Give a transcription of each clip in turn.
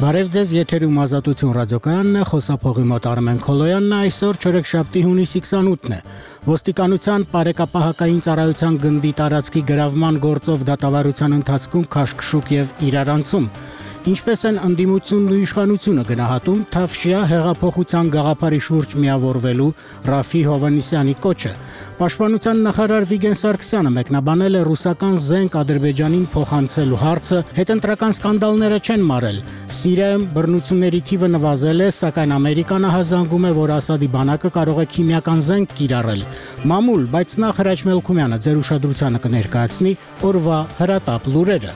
Բարև ձեզ, եթերում Ազատություն ռադիոկայանն է, խոսափողի մոտ Արմեն Քոլոյանն է, այսօր չորեքշաբթի հունիսի 28-ն է։ Ոստիկանության պարեկապահակային ծառայության գնդի տարածքի գրավման գործով դատավարության ընթացքում քաշքշուկ եւ իրարանցում։ Ինչպես են ընդդիմությունն ու իշխանությունը գնահատում Թավշյա հեղափոխության գաղափարի շուրջ միավորվելու Ռաֆի Հովհաննիսյանի կոչը։ Պաշտպանության նախարար Վիգեն Սարգսյանը մեկնաբանել է ռուսական զենք Ադրբեջանին փոխանցելու հարցը, հետընտրական սկանդալները չեն մարել։ Սիրիայում բռնությունների թիվը նվազել է, սակայն Ամերիկան ահազանգում է, որ Ասադի բանակը կարող է քիմիական զենք կիրառել։ Մամուլ, բայց նախ Հրաչ Մելքումյանը ձեր ուշադրությանը կներկայացնի օրվա հրատապ լուրերը։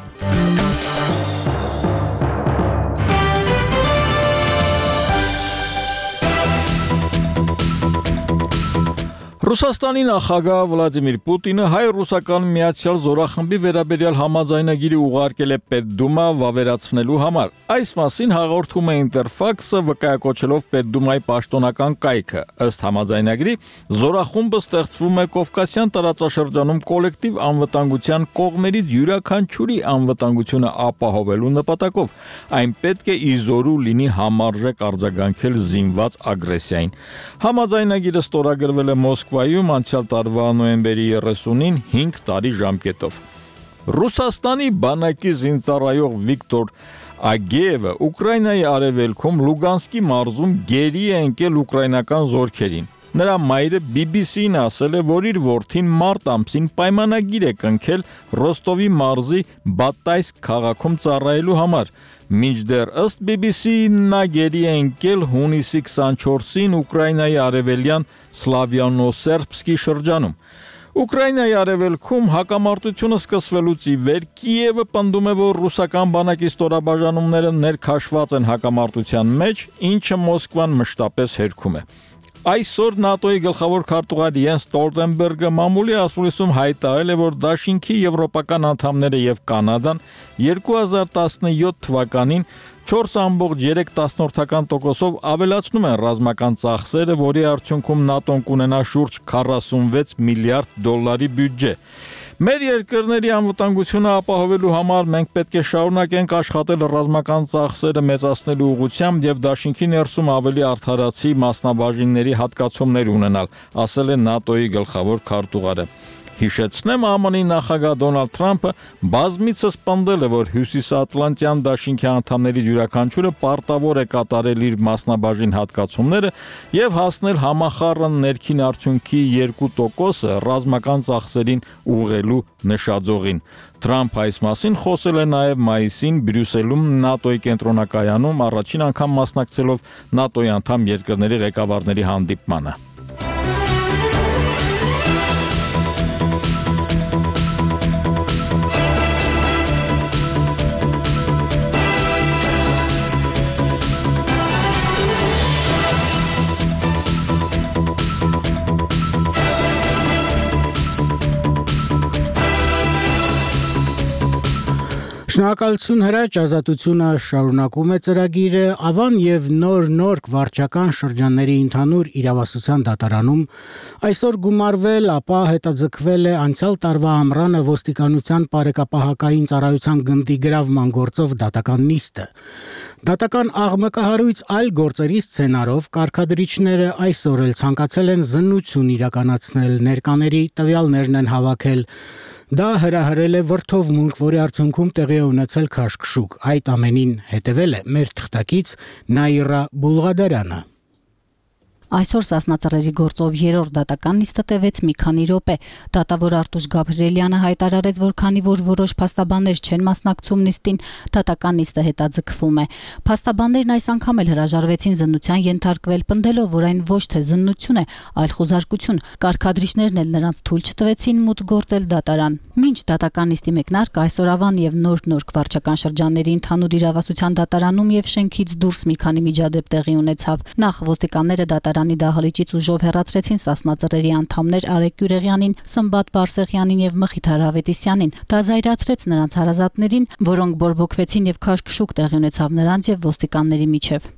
Ռուսաստանի նախագահ Վլադիմիր Պուտինը հայ-ռուսական միացյալ զորախմբի վերաբերյալ համաձայնագիրը ուղարկել է Պետդումա վավերացնելու համար։ Այս մասին հաղորդում է Ինտերֆաքսը, վկայակոչելով Պետդումայի պաշտոնական կայքը։ Ըստ համաձայնագրի, զորախումբը ստեղծվում է Կովկասյան տարածաշրջանում կոլեկտիվ անվտանգության կողմերից յուրաքանչյուրի անվտանգությունը ապահովելու նպատակով։ Այն պետք է իզորու լինի համարժեք արձագանքել զինված ագրեսիային։ Համաձայնագիրը ստորագրվել է Մոսկվայում անցյալ տարվա նոյեմբերի 30-ին 5 տարի ժամկետով։ Ռուսաստանի բանակի զինծառայող Վիկտոր Ագեևը Ուկրաինայի արևելքում Լուգանսկի մարզում գերի է ընկել ուկրաինական զորքերին։ Նրա մայրը BBC-ին ասել է, որ իր որդին մարտ ամսին պայմանագիր է կնքել Ռոստովի մարզի Բատայսկ քաղաքում ծառայելու համար։ Մինչդեռ ըստ BBC-ի նա գերի է ընկել հունիսի 24-ին Ուկրաինայի արևելյան Սլավյանոսերբսկի շրջանում։ Ուկրաինայի արևելքում հակամարտությունը սկսվելուց ի վեր Կիևը պնդում է, որ ռուսական բանակի ստորաբաժանումները ներքաշված են հակամարտության մեջ, ինչը Մոսկվան մշտապես հերքում է։ Այսօր ՆԱՏՕ-ի գլխավոր քարտուղար Յենս Ստոլտենբերգը մամուլի ասուլիսում հայտարարել է, որ դաշինքի եվրոպական անդամները եւ Կանադան 2017 թվականին 4.3% ավելացնում են ռազմական ծախսերը, որի արդյունքում ՆԱՏՕ-ն կունենա շուրջ 46 միլիարդ դոլարի բյուջե։ Մեր երկրների անվտանգությունը ապահովելու համար մենք պետք է շարունակենք աշխատել ռազմական ծախսերը մեծացնելու ուղղությամբ եւ դաշինքի ներսում ավելի արդարացի մասնաբաժինների հատկացումներ ունենալ, ասել է ՆԱՏՕ-ի գլխավոր քարտուղարը։ Հիշեցնեմ, ԱՄՆ-ի նախագահ Դոնալդ Թրամփը բազմիցս պնդել է, որ Հյուսիսատլանտյան դաշինքի անդամների յուրաքանչյուրը պարտավոր է կատարել իր մասնաբաժին հատկացումները եւ հասնել համախառն ներքին արդյունքի 2%-ը ռազմական ծախսերին ուղղելու նշաձողին։ Թրամփը այս մասին խոսել է նաեւ մայիսին Բրյուսելում ՆԱՏՕ-ի կենտրոնակայանում առաջին անգամ մասնակցելով ՆԱՏՕ-ի անդամ երկրների ղեկավարների հանդիպմանը։ Շնորհակալություն Հրաչ, Ազատությունը շարունակում է ծրագիրը Ավան եւ նոր վարչական շրջանների ընդհանուր իրավասության դատարանում այսօր գումարվել, ապա հետաձգվել է անցյալ տարվա ամռանը ոստիկանության պարեկապահակային ծառայության գնդի գրավման գործով դատական նիստը։ Դատական աղմկահարույց այլ գործերի սցենարով կարգադրիչները այսօր էլ ցանկացել են զննություն իրականացնել, ներկաների տվյալներն են հավաքել։ Դա հրահրել է վրդովմունք, որի արդյունքում տեղի է ունեցել քաշքշուկ։ Այդ ամենին հետևել է մեր թղթակից Նաիրա Բուլղադարյանը։ Այսօր Սասնա գործով երրորդ դատական նիստը տևեց մի քանի րոպե։ Դատավոր Արտուշ Գաբրիելյանը հայտարարեց, որ քանի որ որոշ փաստաբաններ չեն մասնակցում նիստին, դատական նիստը հետաձգվում է։ Փաստաբաններն այս անգամ էլ հրաժարվեցին զննության ենթարկվել, պնդելով, որ այն ոչ թե զննություն է, այլ խուզարկություն։ Կարգադրիչներն էլ նրանց թույլ չտվեցին մուտք գործել դատարան։ Մինչ դատական նիստի մեկնարկը այսօր Ավան եւ նոր վարչական շրջանների ընդհանուր իրավասության դատարանում եւ շենքից դուրս մի քանի միջադեպ տեղի ունեցավ։ Նախ ոստիկանները դատարանի դահլիճից ուժով հեռացրեցին Սասնա անդամներ Արեգ Գյուրեղյանին, Սմբատ Բարսեղյանին եւ Մխիթ Հարավետիսյանին։ Դա զայրացրեց նրանց հարազատներին, որոնք բորբոքվեցին եւ քաշքշուկ տեղի ունեցավ նրանց եւ ոստիկանների միջեւ։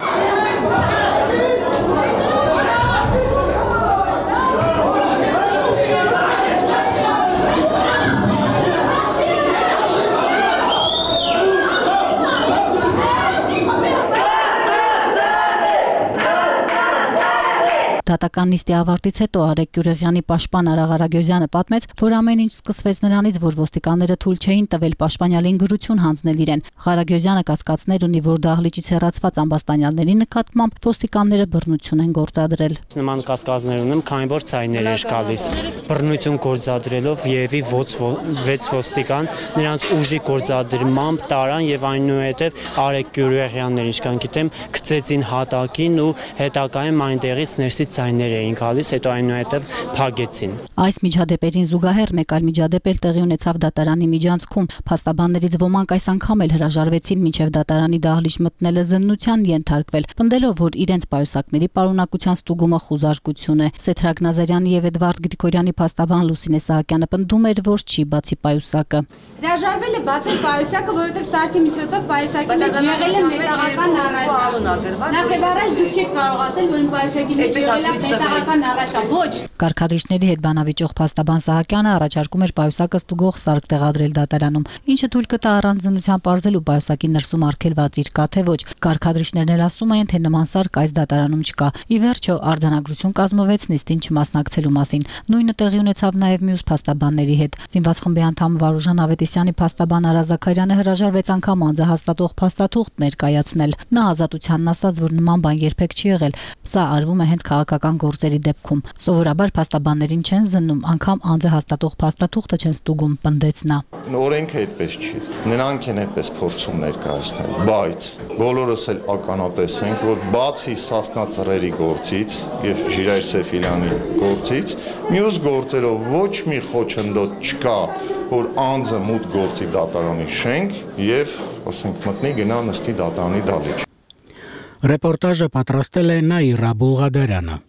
Դատական նիստի ավարտից հետո Արեգ Գյուրեղյանի պաշտպան Արա Ղարագյոզյանը պատմեց, որ ամեն ինչ սկսվեց նրանից, որ ոստիկանները թույլ չէին տվել պաշտպանյալին գրություն հանձնել իրեն։ Ղարագյոզյանը կասկածներ ունի, որ դահլիճից հեռացված ամբաստանյալների նկատմամբ ոստիկանները բռնություն են գործադրել։ Նման կասկածներ ունեմ, քանի որ ցայներ էր գալիս։ Բռնություն գործադրելով երևի 6 ոստիկան նրանց ուժի գործադրմամբ տարան եւ այնուհետեւ Արեգ Գյուրեղյանն ինչքան գիտեմ գցեցին հատակին ու հետագայում այնտեղից ներսից ցայներ էին գալիս, հետո այնուհետեւ փագեցին։ Այս միջադեպերին զուգահեռ մեկ այլ միջադեպ էլ տեղի ունեցավ դատարանի միջանցքում։ Փաստաբաններից ոմանք այս անգամ էլ հրաժարվեցին մինչև դատարանի դահլիճ մտնելը զննության ենթարկվել, պնդելով, որ իրենց պայուսակների պարունակության ստուգումը խուզարկություն է։ Սեդրակ Նազարյանի եւ Էդվարդ Գրիգորյանի փաստաբան Լուսինե Սահակյանը պնդում էր, որ չի բացի պայուսակը։ Հրաժարվել է բացել պայուսակը, որովհետև սարքի միջոցով պայուսակի մեջ եղել է մետաղական առարկա։ Նախ առաջ դուք չեք կարող ասել, որ պայուսակի մեջ եղել է մետաղական առարկա։ Ոչ։ Կարգադրիչների հետ բանավիճող փաստաբան Սահակյանը առաջարկում էր պայուսակը ստուգող սարք տեղադրել դատարանում, ինչը թույլ կտա առանց զննության պարզելու պայուսակի ներսում արգելված իր կա թե ոչ։ Կարգադրիչներն էլ ասում են, թե նման սարք այս դատարանում չկա։ Ի վերջո արձանագրություն կազմվեց նիստին չմասնակցելու մասին։ Նույնը տեղի ունեցավ նաև մյուս փաստաբանների հետ։ Զինված խմբի անդամ Վարուժան Ավետիսյանի փաստաբան Արա Զաքարյանը հրաժարվեց անգամ անձահաստատող փաստաթուղթ ներկայացնել։ Նա ազատությանն ասաց, որ նման բան երբեք չի եղել։ Սա արվում է հենց քաղաքական գործերի դեպքում։ Սովորաբար փաստաբաններին չեն զննում, անգամ անձահաստատող փաստաթուղթը չեն ստուգում, պնդեց նա։ Օրենքը այդպես չի։ Նրանք են այդպես փորձում ներկայացնել, բայց բոլորս էլ ականատես ենք, որ բացի Սասնա Ծռերի գործից եւ Ժիրայր Սեֆիլյանի գործից, մյուս գործերով ոչ մի խոչընդոտ չկա, որ անձը մուտք գործի դատարանի շենք եւ, ասենք, մտնի գնա նստի դատարանի դահլիճ։ Ռեպորտաժը պատրաստել է Նաիրա Բուլղադարյանը։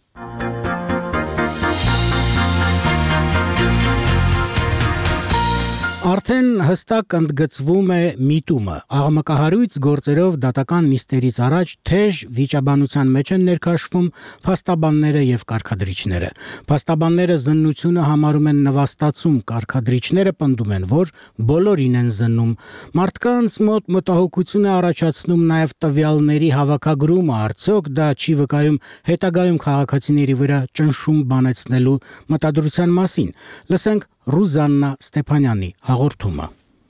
Արդեն հստակ ընդգծվում է միտումը։ Աղմկահարույց գործերով դատական նիստերից առաջ թեժ վիճաբանության մեջ են ներքաշվում փաստաբանները եւ կարգադրիչները։ Փաստաբանները զննությունը համարում են նվաստացում, կարգադրիչները պնդում են, որ բոլորին են զննում։ Մարդկանց մոտ մտահոգություն է առաջացնում նաեւ տվյալների հավաքագրումը, արդյոք դա չի վկայում հետագայում քաղաքացիների վրա ճնշում բանեցնելու մտադրության մասին։ Լսենք Ռուզաննա Ստեփանյանի հաղորդումը։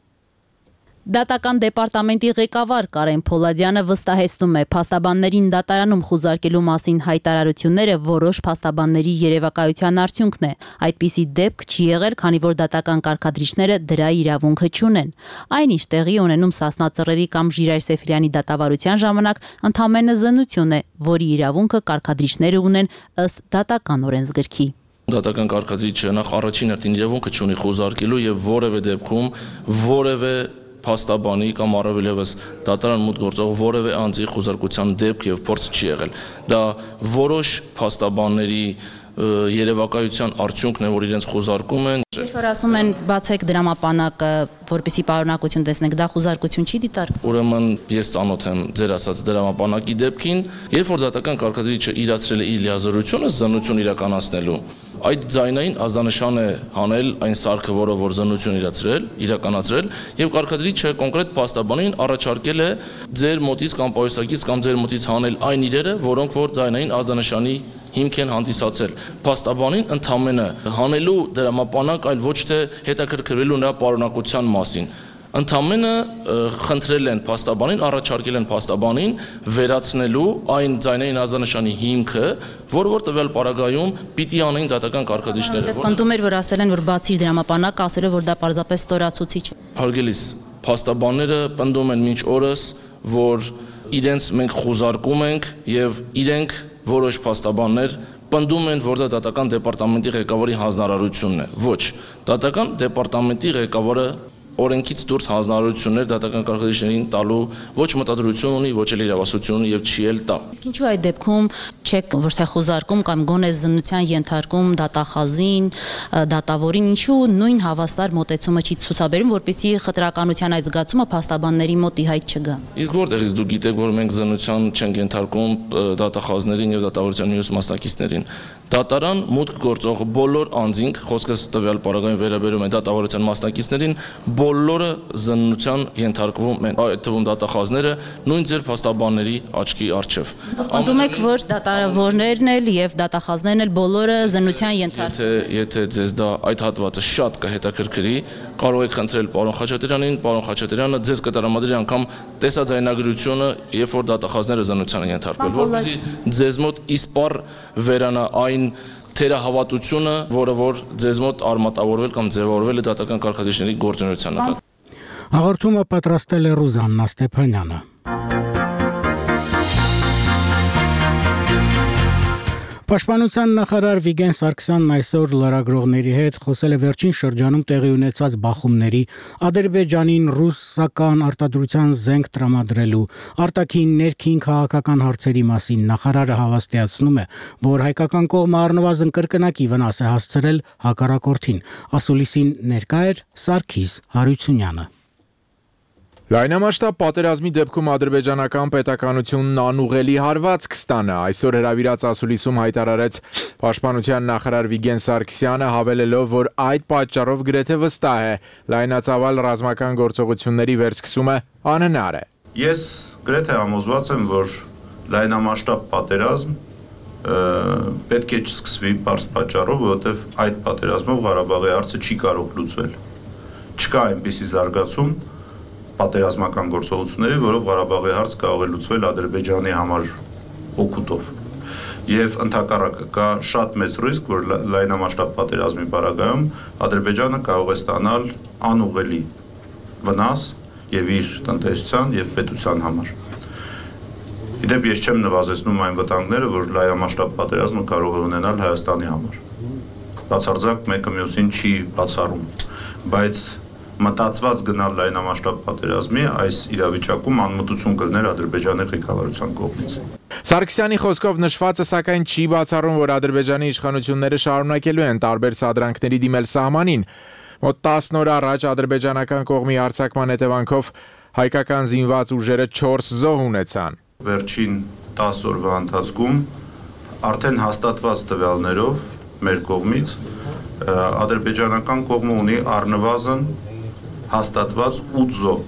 Դատական դեպարտամենտի ղեկավար Կարեն Փոլադյանը վստահեցնում է, փաստաբաններին դատարանում խուզարկելու մասին հայտարարությունները որոշ փաստաբանների երևակայության արդյունքն է։ Այդպիսի դեպք չի եղել, քանի որ դատական կարգադրիչները դրա իրավունքը չունեն։ Այնինչ տեղի ունենում Սասնա Ծռերի կամ Ժիրայր Սեֆիլյանի դատավարության ժամանակ ընդամենը զննություն է, որի իրավունքը կարգադրիչները ունեն ըստ դատական օրենսգրքի։ Դատական կարգադրիչը նախ առաջին հերթին իրավունքը չունի խուզարկելու եւ որևէ դեպքում որևէ փաստաբանի կամ առավելևս դատարան մուտք գործող որևէ անձի խուզարկության դեպք եւ փորձ չի եղել։ Դա որոշ փաստաբանների երևակայության արդյունքն է, որ իրենց խուզարկում են։ Ինչ որ ասում են բացեք դրամապանակը, որպեսզի պարունակություն տեսնենք, դա խուզարկություն չի դիտարկում։ Ուրեմն ես ծանոթ եմ ձեր ասած դրամապանակի դեպքին, երբ որ դատական կարգադրիչը իրացրել է իր լիազորությունը զննություն իրականացնելու, այդ ձայնային ազդանշան է հանել այն սարքը, որը որ զննություն իրականացրել, եւ կարգադրիչը կոնկրետ փաստաբանին առաջարկել է ձեր մոտից կամ պայուսակից կամ ձեր մոտից հանել այն իրերը, որոնք որ ձայնային ազդանշանի հիմք են հանդիսացել։ Փաստաբանին ընդամենը հանելու դրամապանակ, այլ ոչ թե հետաքրքրվելու նրա պարունակության մասին։ Ընդամենը խնդրել են փաստաբանին, առաջարկել են փաստաբանին վերացնելու այն ձայնային ազդանշանի հիմքը, որը որ տվյալ պարագայում պիտի անեն դատական կարգադրիչները։ Պնդում էր, որ ասել են, որ բացի դրամապանակը, ասելով, որ դա պարզապես ստորացուցիչ է։ Հարգելիս, փաստաբանները պնդում են մինչ օրս, որ իրենց մենք խուզարկում ենք եւ իրենք որոշ փաստաբաններ պնդում են, որ դա դատական դեպարտամենտի ղեկավարի հանձնարարությունն է։ Ոչ, դատական դեպարտամենտի ղեկավարը օրենքից դուրս հանձնարարություններ դատական կարգադրիչներին տալու ոչ մտադրություն ունի, ոչ էլ իրավասություն ունի եւ չի էլ տա։ Իսկ ինչու այդ դեպքում չեք ոչ թե խոզարկում կամ գոնե զննության ենթարկում դատախազին, դատավորին, ինչու նույն հավասար մոտեցումը չի ցուցաբերում, որպեսզի խտրականության այդ զգացումը փաստաբանների մոտ ի հայտ չգա։ Իսկ որտեղից դուք գիտեք, որ մենք զննության չենք ենթարկում դատախազներին եւ դատավորության մյուս մասնակիցներին։ Դատարան մուտք գործող բոլոր անձինք, խոսքս տվյալ պարագայում վերաբերում է դատավորության մասնակիցներին, բոլորը զննության ենթարկվում են, այդ թվում դատախազները նույն ձեր փաստաբանների աչքի առջև։ Պնդում եք, որ դատավորներն էլ եւ դատախազներն էլ բոլորը զննության ենթարկվում։ Եթե ձեզ դա այդ հատվածը շատ կհետաքրքրի, կարող եք խնդրել պարոն Խաչատրյանին, պարոն Խաչատրյանը ձեզ կտրամադրի անգամ տեսաձայնագրությունը, երբ որ դատախազները զննության են ենթարկվել, որպեսզի ձեզ մոտ իսպառ վերանա այն թերահավատությունը, որը որ ձեզ մոտ արմատավորվել կամ ձևավորվել է դատական կարգադրիչների գործունեության նկատմամբ։ Հաղորդումը պատրաստել է Ռուզաննա Ստեփանյանը։ Պաշտպանության նախարար Վիգեն Սարգսյանն այսօր լրագրողների հետ խոսել է վերջին շրջանում տեղի ունեցած բախումների, Ադրբեջանին ռուսական արտադրության զենք տրամադրելու, արտաքին ներքին քաղաքական հարցերի մասին նախարարը հավաստիացնում է, որ հայկական կողմը առնվազն կրկնակի վնաս է հասցրել հակառակորդին։ Ասուլիսին ներկա էր Սարգիս Հարությունյանը։ Լայնամասշտաբ պատերազմի դեպքում ադրբեջանական պետականությունն անուղելի հարված կստանա, այսօր հրավիրած ասուլիսում հայտարարեց Պաշտպանության նախարար Վիգեն Սարգսյանը, հավելելով, որ այդ պատճառով գրեթե վստահ է, լայնածավալ ռազմական գործողությունների վերսկսումը անհնար է։ Ես գրեթե համոզված եմ, որ լայնամասշտաբ պատերազմ պետք է չսկսվի պարզ պատճառով, որովհետև այդ պատերազմով Ղարաբաղի հարցը չի կարող լուծվել։ Չկա այնպիսի զարգացում պատերազմական գործողությունների, որով Ղարաբաղի հարց կարող է լուծվել Ադրբեջանի համար օգուտով։ Եվ ընդհակառակը կա շատ մեծ ռիսկ, որ լայնամասշտաբ պատերազմի պարագայում Ադրբեջանը կարող է ստանալ անուղղելի վնաս եւ իր տնտեսության եւ պետության համար։ Իդեպ ես չեմ նվազեցնում այն վտանգները, որ լայնամասշտաբ պատերազմը կարող է ունենալ Հայաստանի համար։ Բացարձակ մեկը մյուսին չի բացառում, բայց մտածված գնալ լայնամասշտաբ պատերազմի այս իրավիճակում անմտություն կլներ Ադրբեջանի ղեկավարության կողմից։ Սարգսյանի խոսքով նշվածը սակայն չի բացառում, որ Ադրբեջանի իշխանությունները շարունակելու են տարբեր սադրանքների դիմել սահմանին։ Մոտ 10 օր առաջ ադրբեջանական կողմի հարձակման հետևանքով հայկական զինված ուժերը 4 զոհ ունեցան։ Վերջին 10 օրվա ընթացքում արդեն հաստատված տվյալներով մեր կողմից ադրբեջանական կողմը ունի առնվազն հաստատված 8 զոհ։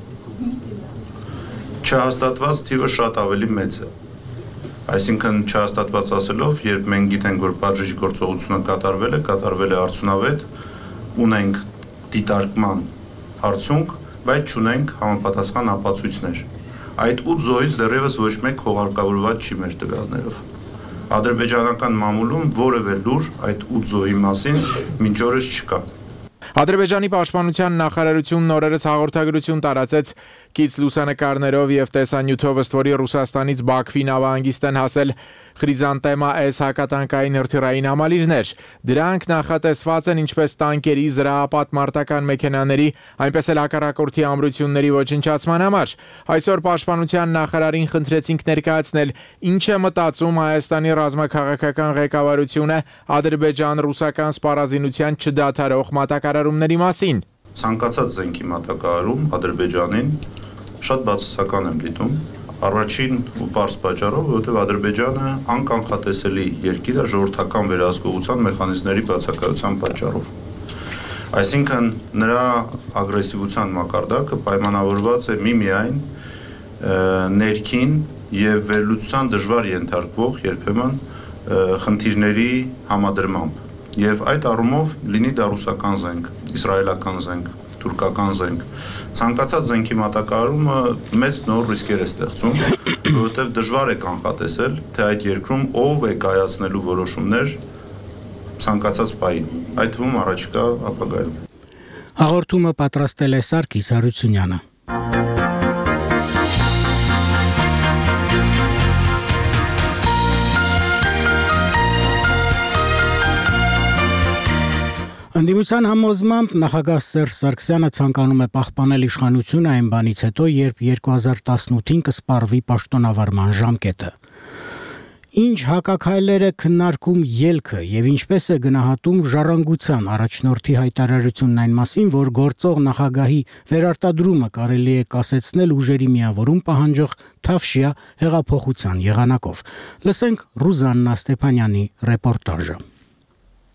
Չհաստատված թիվը շատ ավելի մեծ է։ Այսինքն չհաստատված ասելով, երբ մենք գիտենք, որ պատժիչ գործողությունը կատարվել է արդյունավետ, ունենք դիտարկման արդյունք, բայց չունենք համապատասխան ապացույցներ։ Այդ 8 զոհից դեռևս ոչ մեկ հողարկավորված չի մեր տվյալներով։ Ադրբեջանական մամուլում որևէ լուր այդ 8 զոհի մասին մինչ օրս չկա։ Ադրբեջանի պաշտպանության նախարարությունն օրերս հաղորդագրություն տարածեց կից լուսանկարներով եւ տեսանյութով, ըստ որի Ռուսաստանից Բաքվի նավահանգիստ են հասել Խրիզանտեմա S հակատանկային հրթիռային համալիրներ։ Դրանք նախատեսված են ինչպես տանկերի, զրահապատ մարտական մեքենաների, այնպես էլ հակառակորդի ամրությունների ոչնչացման համար։ Այսօր պաշտպանության նախարարին խնդրեցինք ներկայացնել, ինչ է մտածում Հայաստանի ռազմաքաղաքական ղեկավարությունը ադրբեջան-ռուսական սպառազինության չդադարող մատակարարումների մասին։ Ցանկացած զենքի մատակարարում Ադրբեջանին շատ բացասական եմ դիտում։ Առաջին ու պարզ պատճառով, որովհետև Ադրբեջանը անկանխատեսելի երկիր է ժողովրդական վերահսկողության մեխանիզմների բացակայության պատճառով։ Այսինքն նրա ագրեսիվության մակարդակը պայմանավորված է միմիայն ներքին եւ վերլուծության դժվար ենթարկվող երբեմն խնդիրների համադրմամբ։ Եվ այդ առումով լինի դա ռուսական զենք, իսրայելական զենք, թուրքական զենք, ցանկացած զենքի մատակարարումը մեծ նոր ռիսկեր է ստեղծում, որովհետև դժվար է կանխատեսել, թե այդ երկրում ով է կայացնելու որոշումներ ցանկացած պահին, այդ թվում առաջիկա ապագայում։ Հաղորդումը պատրաստել է Սարգիս Հարությունյանը։ Ընդդիմության համոզմամբ նախագահ Սերժ Սարգսյանը ցանկանում է պահպանել իշխանությունը այն բանից հետո, երբ 2018-ին կսպառվի պաշտոնավարման ժամկետը։ Ինչ հակաքայլեր է քննարկում ելքը եւ ինչպես է գնահատում ժառանգության առաջնորդի հայտարարությունն այն մասին, որ գործող նախագահի վերարտադրումը կարելի է կասեցնել ուժերի միավորում պահանջող Թավշյա հեղափոխության եղանակով։ Լսենք Ռուզաննա Ստեփանյանի ռեպորտաժը։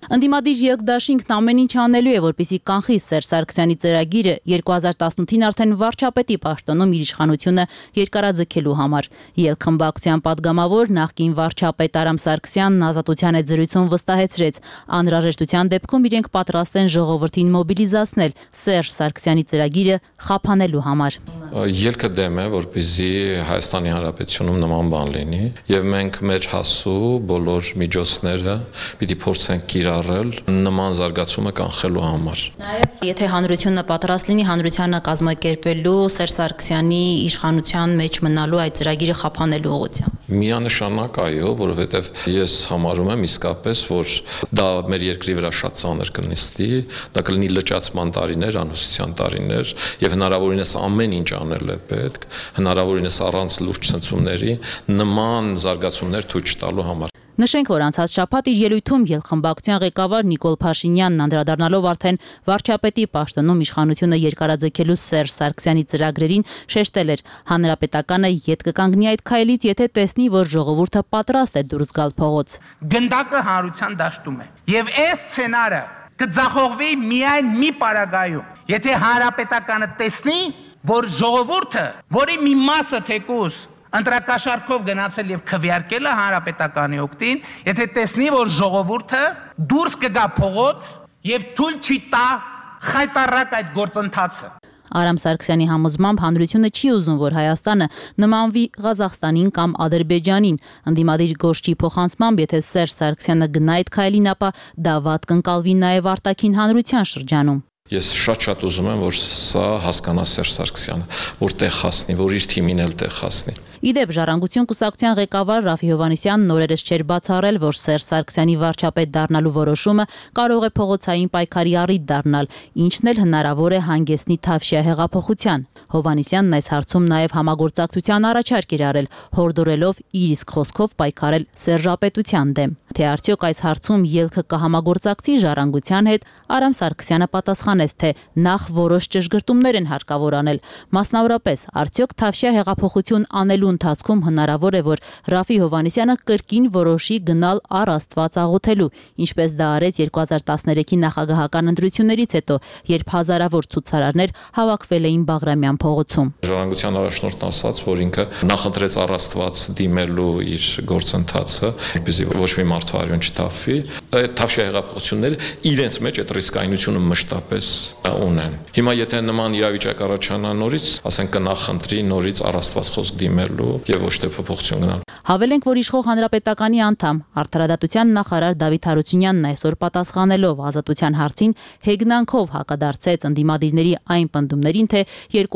Ընդդիմադիր ԵԼԿ-դաշինքն ամեն ինչ անելու է, որպեսզի կանխի Սերժ Սարգսյանի ծրագիրը 2018-ին արդեն վարչապետի պաշտոնում իր իշխանությունը երկարաձգելու համար։ ԵԼԿ խմբակցության падգամավոր նախկին վարչապետ Արամ Սարգսյանն Ազատության հետ զրույցում վստահեցրեց, անհրաժեշտության դեպքում իրենք պատրաստ են ժողովրդին մոբիլիզացնել Սերժ Սարգսյանի ծրագիրը խափանելու համար։ Ելքը դեմ է, որպեսզի Հայաստանի Հանրապետությունում նման բան լինի, եւ մենք մեր հասու բոլոր միջոցները պիտի փորձենք կիրառել նման զարգացումը կանխելու համար։ Նաեւ եթե հանրությունը պատրաստ լինի հանրությանը կազմակերպելու Սերժ Սարգսյանի իշխանության մեջ մնալու այդ ծրագիրը խափանելու ուղղությամբ։ Միանշանակ այո, որովհետեւ ես համարում եմ իսկապես, որ դա մեր երկրի վրա շատ ծանր կնստի, դա կլինի լճացման տարիներ, անհուսության տարիներ եւ հնարավորինս ամեն ինչ անել է պետք, հնարավորինս առանց լուրջ ցնցումների նման զարգացումներ թույլ չտալու համար։ Նշենք, որ անցած շաբաթ իր ելույթում ԵԼ խմբակցության ղեկավար Նիկոլ Փաշինյանն անդրադառնալով արդեն վարչապետի պաշտոնում իշխանությունը երկարաձգելու Սերժ Սարգսյանի ծրագրերին շեշտել էր, հանրապետականը ետ կկանգնի այդ քայլից, եթե տեսնի, որ ժողովուրդը պատրաստ է դուրս գալ փողոց։ Գնդակը հանրության դաշտում է։ Եվ այս սցենարը կձախողվի միայն մի պարագայում, եթե հանրապետականը տեսնի, որ ժողովուրդը, որի մի մասը թեկուզ ընտրակաշառքով գնացել եւ քվեարկել է հանրապետականի օգտին, եթե տեսնի, որ ժողովուրդը դուրս կգա փողոց եւ թույլ չի տա խայտարակ այդ գործընթացը։ Արամ Սարգսյանի համոզմամբ հանրությունը չի ուզում, որ Հայաստանը նմանվի Ղազախստանին կամ Ադրբեջանին։ Ընդդիմադիր գործչի փոխանցմամբ, եթե Սերժ Սարգսյանը գնա այդ քայլին, ապա դա վատ կընկալվի նաև արտաքին հանրության շրջանում։ Ես շատ ուզում եմ, որ սա հասկանա Սերժ Սարգսյանը, որ տեղ հասնի, որ իր թիմին էլ տեղ հասնի։ Իդեպ Ժառանգություն կուսակցության ղեկավար Ռաֆի Հովհաննիսյանն նորերս չէր բացառել, որ Սերժ Սարգսյանի վարչապետ դառնալու որոշումը կարող է փողոցային պայքարի առիթ դառնալ, ինչն էլ հնարավոր է հանգեցնի Թավշյա հեղափոխության։ Հովհաննիսյանն այս հարցում նաև համագործակցության առաջարկ էր արել, հորդորելով իր իսկ խոսքով պայքարել Սերժապետության դեմ։ Թե արդյոք այս հարցում ելքը կհամագործակցի Ժառանգության հետ, Արամ Սարգսյանը պատասխանեց, թե նախ որոշ ճշգրտումներ են հարկավոր անել։ Մասնավորապես, արդյոք Թավշյա հեղափոխություն անելու ընթացքում հնարավոր է, որ Ռաֆի Հովհաննիսյանը կրկին որոշի գնալ առ Աստված աղոթելու, ինչպես դա արեց 2013-ի նախագահական ընտրություններից հետո, երբ հազարավոր ցուցարարներ հավաքվել էին Բաղրամյան փողոցում։ Ժառանգության առաջնորդն ասաց, որ ինքը նախընտրեց առ Աստված դիմելու իր գործընթացը, որպեսզի ոչ մի մարդու արյուն չթափվի։ Այդ Թավշյա հեղափոխությունները իրենց մեջ այդ ռիսկայնությունը մշտապես ունեն։ Հիմա եթե նման իրավիճակ առաջանա նորից, ասենք կնախընտրի նորից առ Աստված խոսք դիմելու եւ ոչ թե փոփոխություն գնալ։ Հավելենք, որ իշխող հանրապետականի անդամ Արդարադատության նախարար Դավիթ Հարությունյանն այսօր պատասխանելով Ազատության հարցին հեգնանքով հակադարձեց ընդդիմադիրների այն պնդումներին, թե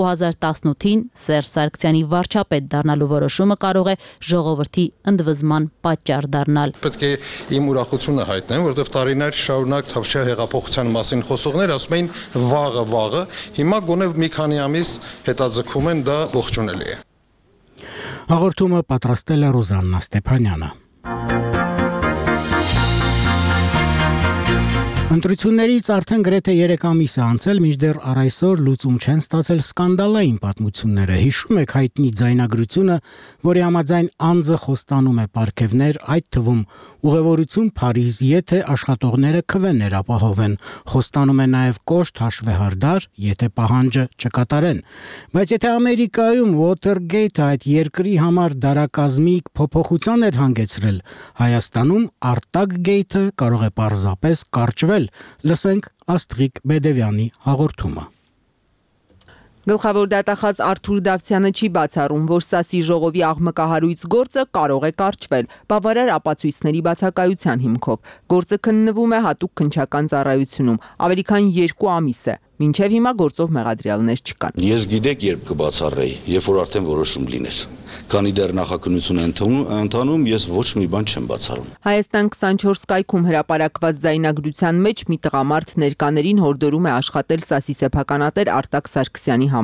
2018-ին Սերժ Սարգսյանի վարչապետ դառնալու որոշումը կարող է ժողովրդի ընդվզման պատճառ դառնալ։ Պետք է իմ ուրախությունը հայտնեմ, որովհետեւ տարիներ շարունակ Թավշյա հեղափոխության մասին խոսողներ ասում էին վաղը, հիմա գոնե մի քանի ամիս հետաձգում են, դա ողջունելի է։ Հաղորդումը պատրաստել է Ռոզաննա Ստեփանյանը։ Ընտրություններից արդեն գրեթե 3 ամիս է անցել, մինչդեռ առ այսօր լուծում չեն ստացել սկանդալային պատմությունները։ Հիշում եք հայտնի ձայնագրությունը, որի համաձայն անձը խոստանում է պարգևներ, այդ թվում ուղևորություն Փարիզ, եթե աշխատողները քվեներ ապահովեն, խոստանում է նաև կոշտ հաշվեհարդար, եթե պահանջը չկատարեն։ Բայց եթե Ամերիկայում Watergate-ը այդ երկրի համար դարակազմիկ փոփոխության էր հանգեցրել, Հայաստանում Արտակ Gate-ը կարող է պարզապես կարճվել։ Լսենք Աստղիկ Բեդևյանի հաղորդումը։ Գլխավոր դատախազ Արթուր Դավթյանը չի բացառում, որ Սասի ժողովի աղմկահարույց գործը կարող է կարճվել բավարար ապացույցների բացակայության հիմքով։ Գործը քննվում է հատուկ քննչական ծառայությունում, ավելի քան 2 ամիս է, մինչև հիմա գործով մեղադրյալներ չկան։ Ես գիտեք երբ կբացառեի, երբ որ արդեն որոշում լիներ։ Քանի դեռ նախաքննություն է ընթանում, ես ոչ մի բան չեմ բացառում։ Հայաստան 24 կայքում հրապարակված ձայնագրության մեջ մի տղամարդ ներկաներին հորդորում է աշխատել Սասի սեփականատեր Արտակ Սարգսյանի համար։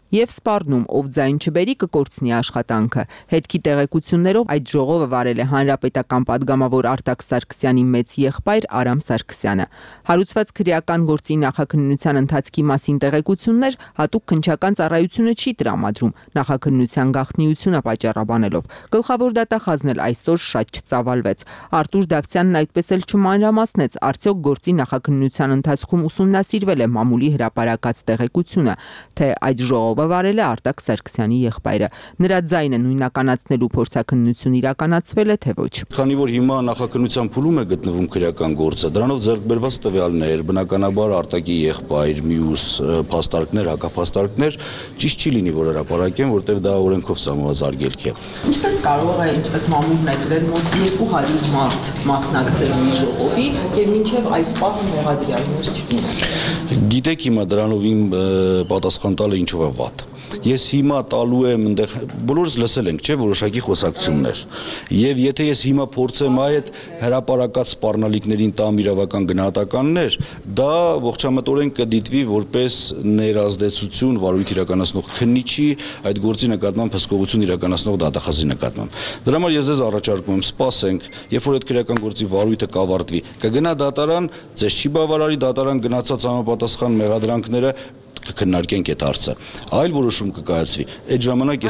եւ սպառնում, ով ձայն չբերի կկորցնի աշխատանքը։ Հետքի տեղեկություններով այդ ժողովը վարել է հանրապետական падգամավոր Արտակ Սարգսյանի մեծ եղբայր Արամ Սարգսյանը։ Հարուցված քրեական գործի նախաքննության ընթացքի մասին տեղեկություններ հատուկ քննչական ծառայությունը չի տրամադրում, նախաքննության գաղտնիությունը պատճառաբանելով։ Գլխավոր դատախազն էլ այսօր շատ չծավալվեց։ Արտուր Դավթյանն այդպես էլ չմանրամասնեց, արդյոք գործի նախաքննության ընթացքում ուսումնասիրվել է մամուլի հրապարակած տեղեկությունը, թե այդ ժողովը վարել է Արտակ Սարգսյանի եղբայրը։ Նրա ձայնը նույնականացնելու փորձաքննություն իրականացվել է, թե ոչ։ Քանի որ հիմա նախաքննության փուլում է գտնվում քրեական գործը, դրանով ձեռք բերված տվյալներ, բնականաբար Արտակի եղբայր, մյուս փաստարկներ, հակափաստարկներ ճիշտ չի լինի, որ հրապարակեն, որտեղ դա օրենքով սահմանված արգելք է։ Ինչպես կարող է, ինչպես մամուլն է գրել, մոտ 200 մարդ մասնակցելու մի ժողովի եւ մինչեւ այս պահը մեղադրյալներ չկին։ Գիտեք հիմա դրանով իմ պատասխան տալը ինչով է վատ։ Ես հիմա տալու եմ այնտեղ բոլորս լսել ենք, չէ, որոշակի խոսակցություններ։ Եվ եթե ես հիմա փորձեմ այդ հրապարակած սպառնալիքներին տամ իրավական գնահատականներ, դա ողջամտորեն կդիտվի որպես ներազդեցություն վարույթ իրականացնող քննիչի այդ գործի նկատմամբ հսկողություն իրականացնող դատախազի նկատմամբ։ Դրա համար ես ձեզ առաջարկում եմ սպասենք, երբ որ այդ քրեական գործի վարույթը կավարտվի, կգնա դատարան, ձեզ չի բավարարի դատարան գնացած համապատասխան մեղադրանքները կքննարկենք այդ հարցը։ Այլ որոշում կկայացվի։ Այդ ժամանակ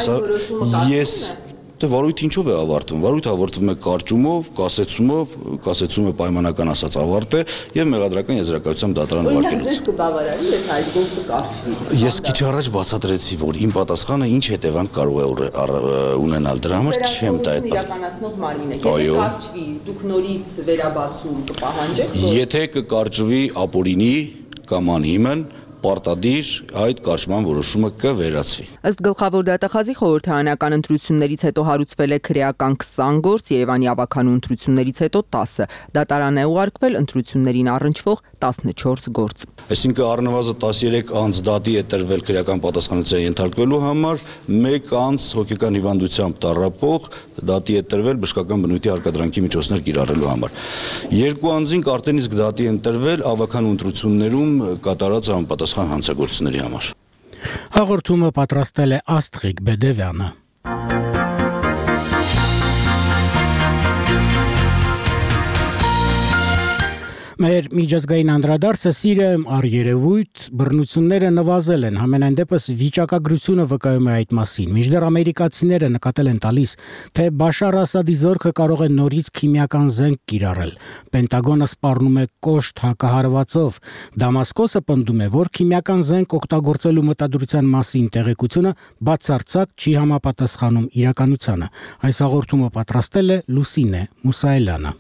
ես վարույթը ինչով է ավարտվում։ Վարույթը ավարտվում է կարճումով, կասեցումը պայմանական ասած ավարտ է եւ մեղադրական եզրակացությամբ դատարան վարկելուց։ Ձեզ կբավարարի, եթե այդ գործը կարճվի։ Ես քիչ առաջ բացատրեցի, որ իմ պատասխանը ինչ հետևանք կարող է ունենալ, դրա համար չեմ տա այդ իրականացնող մարմինը։ Եթե կարճվի, դուք նորից վերաբացում կպահանջեք։ Եթե կկարճվի ապօրինի կամ անհիմն պարտադիր այդ կարճման որոշումը կվերացվի։ Ըստ գլխավոր դատախազի խորհրդարանական ընտրություններից հետո հարուցվել է քրեական 20 գործ, Երևանի ավականու ընտրություններից հետո 10։ Դատարան է ուղարկվել ընտրություններին առնչվող 14 գործ։ Այսինքն առնվազն 13 անց դատի է տրվել քրեական պատասխանատվության ենթարկվելու համար, 1 անց հոգեկան հիվանդությամբ տառապող դատի է տրվել բժշկական բնույթի հարկադրանքի միջոցներ կիրառելու համար։ 2 անձին արդեն իսկ դատի են տրվել ավականու ընտրություններում կատարած համապատասխան հանցագործությունների համար։ Հաղորդումը պատրաստել է Աստղիկ Բեդևյանը։ Մեր միջազգային անդրադարձը Սիրիայում առերևույթ բռնությունները նվազել են, համենայն դեպս վիճակագրությունը վկայում է այդ մասին։ Մինչդեռ ամերիկացիները նկատել են տալիս, թե Բաշար Ասադի զորքը կարող է նորից քիմիական զենք կիրառել։ Պենտագոնը սպառնում է կոշտ հակահարվածով։ Դամասկոսը պնդում է, որ քիմիական զենք օգտագործելու մտադրության մասին տեղեկությունը բացարձակ չի համապատասխանում իրականությանը։ Այս հաղորդումը պատրաստել է Լուսինե Մուսայելյանը։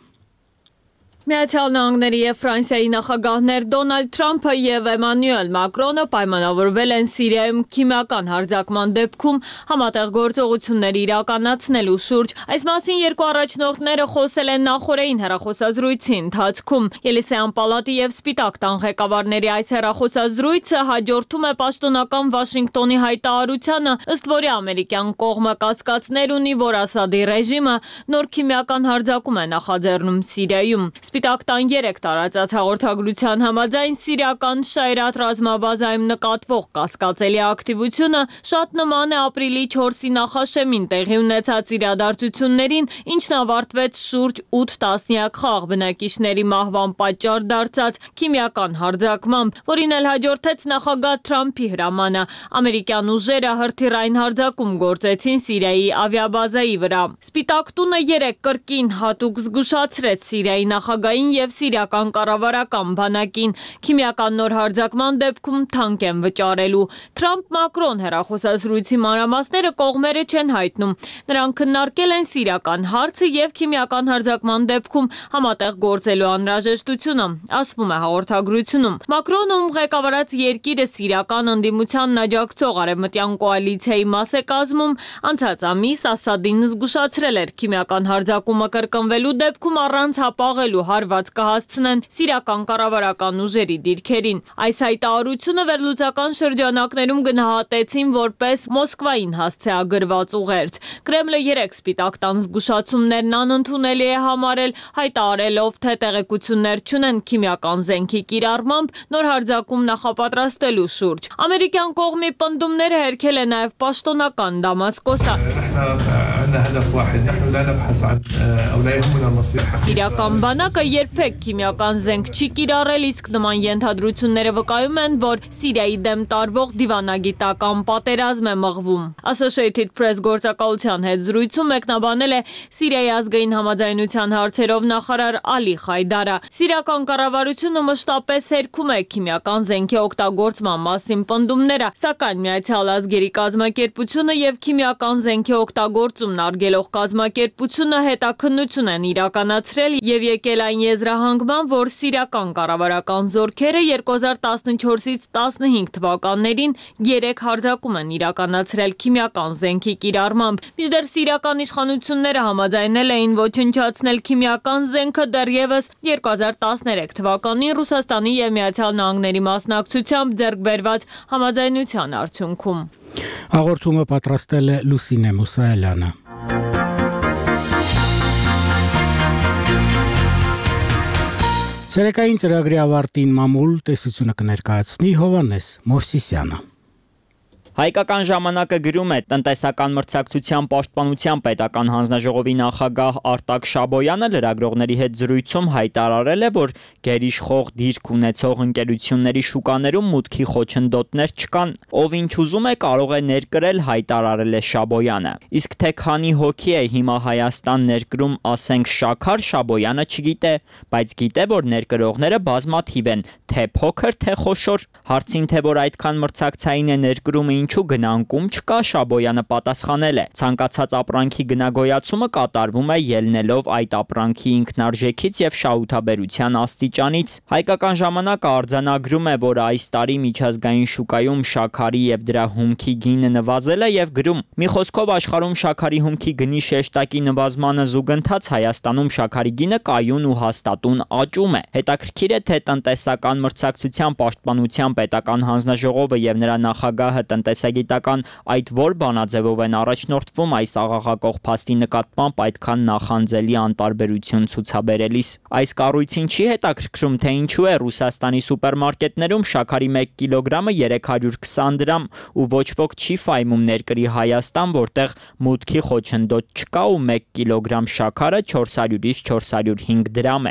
Միացյալ Նահանգների եւ Ֆրանսիայի նախագահներ Դոնալդ Թրամփը եւ Էմանուել Մակրոնը պայմանավորվել են Սիրիայում քիմիական հարձակման դեպքում համատեղ գործողություններ իրականացնելու շուրջ։ Այս մասին երկու առաջնորդները խոսել են նախորդին հեռախոսազրույցի ընթացքում։ Ելիսեյան պալատի եւ Սպիտակ տան ղեկավարների այս հեռախոսազրույցը հաջորդում է պաշտոնական Վաշինգտոնի հայտարարությանը, ըստ որի ամերիկյան կողմը կասկածներ ունի, որ Ասադի ռեժիմը նոր քիմիական հարձակում է նախաձեռնում Սիրիայում։ Սպիտակ տան 3 տարածած հաղորդագրության համաձայն սիրիական Շայրատ ռազմաբազայում նկատվող կասկածելի ակտիվությունը շատ նման է ապրիլի 4-ի նախաշեմին տեղի ունեցած իրադարձություններին, ինչն ավարտվեց շուրջ 8 տասնյակ խաղ բնակիչների մահվան պատճառ դարձած քիմիական հարձակմամբ, որին էլ հաջորդեց նախագահ Թրամփի հրամանը։ Ամերիկյան ուժերը հրթիռային հարձակում գործեցին Սիրիայի ավիաբազայի վրա։ Սպիտակ տունը 3 կրկին հատուկ զգուշացրեց Սիրիայի նախագահային եւ սիրիական կառավարական բանակին քիմիական նոր հարձակման դեպքում թանկ են վճարելու։ Թրամփ-Մակրոն հեռախոսազրույցի մանրամասները կողմերը չեն հայտնում։ Նրանք քննարկել են սիրիական հարցը եւ քիմիական հարձակման դեպքում համատեղ գործելու անհրաժեշտությունը, ասվում է հաղորդագրությունում։ Մակրոնը, ում ղեկավարած երկիրը սիրիական ընդդիմությանն աջակցող արևմտյան կոալիցիայի մաս է կազմում, անցած ամիս Ասադին զգուշացրել էր քիմիական հարձակումը կրկնվելու դեպքում առանց հապաղելու հարված կհասցնեն սիրիական կառավարական ուժերի դիրքերին։ Այս հայտարարությունը վերլուծական շրջանակներում գնահատեցին որպես Մոսկվային հասցեագրված ուղերձ։ Կրեմլը 3 սպիտակ տան զգուշացումներն անընդունելի է համարել, հայտարարելով, թե տեղեկություններ չունեն քիմիական զենքի կիրառմամբ նոր հարձակում նախապատրաստելու շուրջ։ Ամերիկյան կողմի պնդումները հերքել է նաև պաշտոնական Դամասկոսը։ Սիրիական բանակը երբեք քիմիական զենք չի կիրառել, իսկ նման ենթադրությունները վկայում են, որ Սիրիայի դեմ տարվող դիվանագիտական պատերազմ է մղվում։ Associated Press գործակալության հետ զրույցում մեկնաբանել է Սիրիայի ազգային համաձայնության հարցերով նախարար Ալի Խայդարը։ Սիրիական կառավարությունը մշտապես հերքում է քիմիական զենքի օգտագործման մասին պնդումները, սակայն Միացյալ Ազգերի կազմակերպությունը եւ քիմիական զենքի օգտագործումն արգելող կազմակերպությունը հետաքննություն են իրականացրել եւ եկել այն եզրահանգման, որ սիրիական կառավարական զորքերը 2014-ից 15 թվականներին 3 հարձակում են իրականացրել քիմիական զենքի կիրառմամբ։ Մինչդեռ սիրիական իշխանությունները համաձայնել էին ոչնչացնել քիմիական զենքը դեռևս 2013 թվականին Ռուսաստանի եւ Միացյալ Նահանգների մասնակցությամբ ձեռք բերված համաձայնության արդյունքում։ Հաղորդումը պատրաստել է Լուսինե Մուսայելյանը։ Ցերեկային ծրագրի ավարտին մամուլ տեսությունը կներկայացնի Հովանես Մովսիսյանը։ Հայկական ժամանակը գրում է տնտեսական մրցակցության պաշտպանության պետական հանձնաժողովի նախագահ Արտակ Շաբոյանը լրագրողների հետ զրույցում հայտարարել է, որ գերիշխող դիրք ունեցող ընկերությունների շուկաներում մուտքի խոչընդոտներ չկան, ով ինչ ուզում է կարող է ներկրել, հայտարարել է Շաբոյանը։ Իսկ թե քանի հոգի է հիմա Հայաստան ներկրում, ասենք Շաքար, Շաբոյանը չգիտե, բայց գիտե, որ ներկրողները բազմաթիվ են, թե փոքր, թե խոշոր։ Հարցին, թե որ այդքան մրցակցային է ներկրումը ինչու գնանկում չկա, Շաբոյանը պատասխանել է. ցանկացած ապրանքի գնագոյացումը կատարվում է ելնելով այդ ապրանքի ինքնարժեքից եւ շահութաբերության աստիճանից։ Հայկական ժամանակը արձանագրում է, որ այս տարի միջազգային շուկայում շաքարի եւ դրա հումքի գինը նվազել է եւ գրում. մի խոսքով աշխարհում շաքարի հումքի գնի շեշտակի նվազմանը զուգընթաց Հայաստանում շաքարի գինը կայուն ու հաստատուն աճում է։ Հետաքրքիր է, թե տնտեսական մրցակցության պաշտպանության պետական հանձնաժողովը եւ նրա նախագահը տնտեսագիտական այդ որ բանաձևով են առաջնորդվում այս աղաղակող փաստի նկատմամբ այդքան նախանձելի անտարբերություն ցուցաբերելիս։ Այս կառույցին չի հետաքրքրում, թե ինչու է Ռուսաստանի սուպերմարկետներում շաքարի 1 կիլոգրամը 320 դրամ ու ոչ ոք չի ֆայմում ներկրի Հայաստան, որտեղ մուտքի խոչընդոտ չկա ու 1 կիլոգրամ շաքարը 400-ից 405 դրամ է։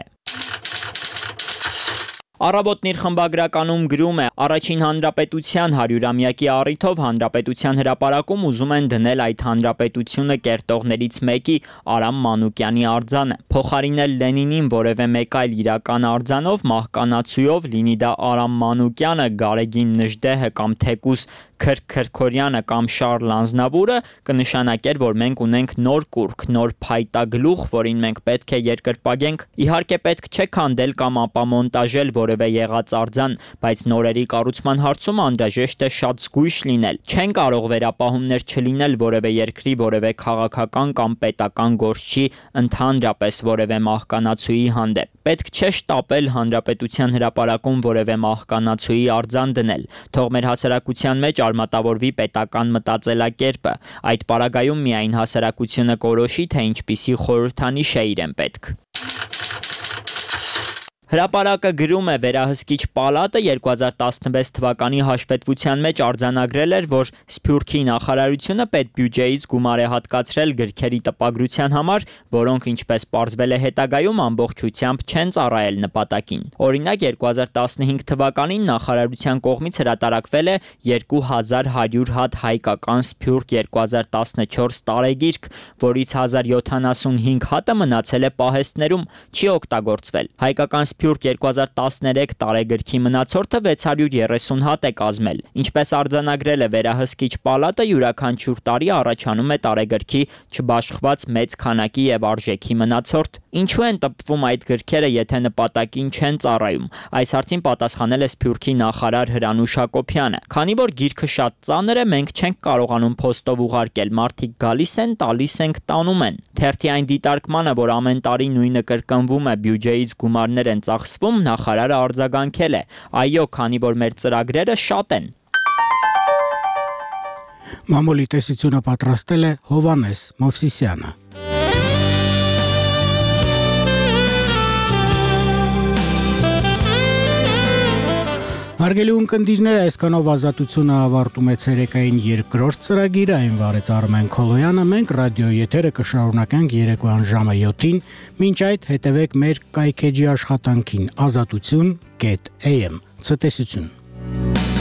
Առավոտն իր խմբագրականում գրում է. Առաջին հանրապետության 100-ամյակի առիթով հանրապետության հրապարակում ուզում են դնել այդ հանրապետությունը կերտողներից մեկի Արամ Մանուկյանի արձանը։ Փոխարինել Լենինին որևէ մեկ այլ իրական արձանով, մահկանացույով, լինի դա Արամ Մանուկյանը, Գարեգին Նժդեհը կամ թեկուզ Քրքրքորյանը կամ Շարլ Անձնավուրը կնշանակեր, որ մենք ունենք նոր կուրք, նոր փայտագլուխ, որին մենք պետք է երկրպագենք։ Իհարկե պետք չէ քանդել կամ ապամոնտաժել որևէ եղած արձան, բայց նորերի կառուցման հարցում անհրաժեշտ է շատ զգույշ լինել։ Չեն կարող վերապահումներ չլինել որևէ երկրի, որևէ քաղաքական կամ պետական գործչի, ընդհանրապես որևէ մահկանացուի հանդեպ։ Պետք չէ շտապել հանրապետության հրապարակում որևէ մահկանացուի արձան դնել։ Թող մեր հասարակության մեջ արմատավորվի պետական մտածելակերպը։ Այդ պարագայում միայն հասարակությունը կորոշի, թե ինչպիսի խորհրդանիշ է իրեն պետք։ Հրապարակը գրում է. Վերահսկիչ պալատը 2016 թվականի հաշվետվության մեջ արձանագրել էր, որ Սփյուռքի նախարարությունը պետբյուջեից գումար է հատկացրել գրքերի տպագրության համար, որոնք ինչպես պարզվել է հետագայում ամբողջությամբ չեն ծառայել նպատակին։ Օրինակ 2015 թվականին նախարարության կողմից հրատարակվել է 2100 հատ հայկական Սփյուռք 2014 տարեգիրք, որից 1075 հատը մնացել է պահեստներում, չի օգտագործվել։ Հայկական Սփյուռք 2013 տարեգրքի մնացորդը 630 հատ է կազմել։ Ինչպես արձանագրել է վերահսկիչ պալատը, յուրաքանչյուր տարի առաջանում է տարեգրքի չբաշխված մեծ քանակի եւ արժեքի մնացորդ։ Ինչու են տպվում այդ գրքերը, եթե նպատակին չեն ծառայում։ Այս հարցին պատասխանել է Սփյուռքի նախարար Հրանուշ Հակոբյանը։ Քանի որ գիրքը շատ ծանր է, մենք չենք կարողանում փոստով ուղարկել։ Մարդիկ գալիս են, տալիս ենք, տանում են։ Թերթի այն դիտարկմանը, որ ամեն տարի նույնը կրկնվում է, բյուջեից գումարներ են ծախսվում, նախարարը արձագանքել է. Այո, քանի որ մեր ծրագրերը շատ են։ Մամուլի տեսությունը պատրաստել է Հովանես Մովսիսյանը։ Հարգելի ունկնդիրներ, այսքանով ազատությունը ավարտում է ցերեկային երկրորդ ծրագիրը, այն վարեց Արմեն Քոլոյանը, մենք ռադիոյի եթերը կշարունակենք երեկոյան ժամը 7-ին, մինչ այդ հետևեք մեր կայքեջի աշխատանքին azatutun.am, ցտեսություն։